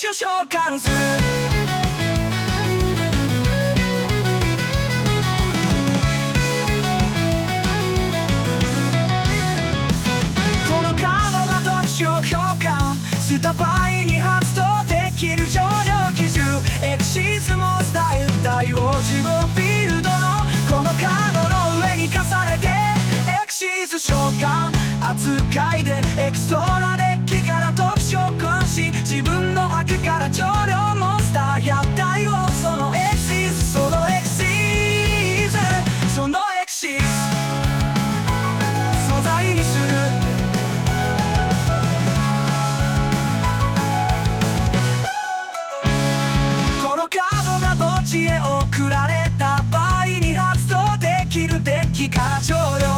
種召喚する。このカードが特殊召喚した場合に発動できる超量機銃エクシズモンスタイル対応自分フィールドのこのカードの上に重ねてエクシズ召喚扱いでエクストラデッキから特殊召喚し自分の枠から超量モンスター100体をそのエクシズそのエクシズそのエクシズ素材にする。このカードが墓地へ送られた場合に発動できるデッキから超量